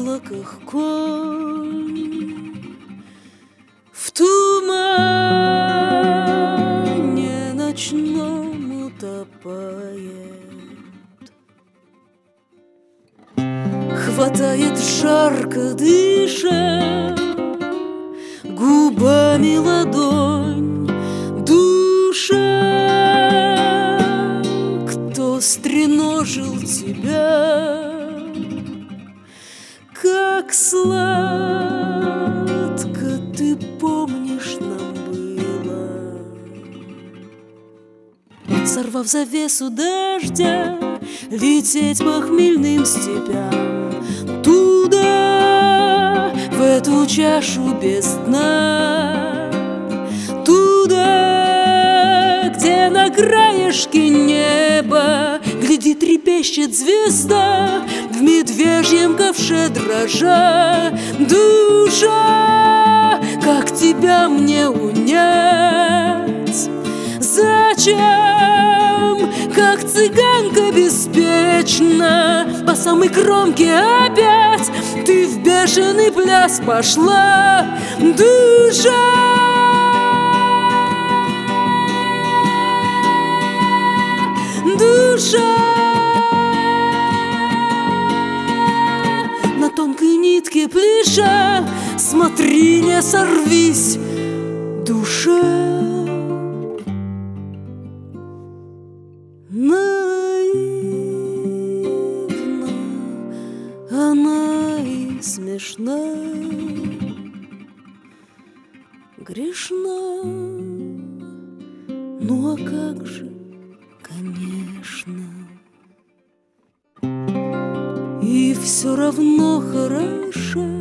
облаках конь, в тумане ночном утопает. Хватает жарко дыша губами ладонь душа. Кто стреножил тебя, как сладко, ты помнишь, нам было. Сорвав завесу дождя, лететь по хмельным степям, туда, в эту чашу без дна, туда, где на краешке неба глядит, трепещет звезда, в медвежьем ковше дрожа. Душа, как тебя мне унять? Зачем, как цыганка беспечно, по самой кромке опять ты в бешеный пляс пошла? Душа, душа, на тонкой нитке пляша, смотри, не сорвись, душа. Наивна она и смешна, грешна, ну а как же, конечно. И все равно хороша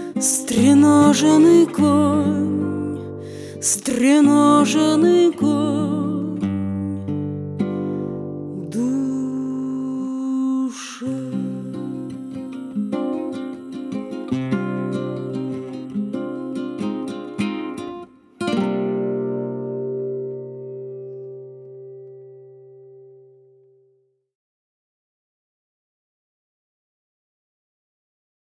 стреноженный конь, стреноженный конь.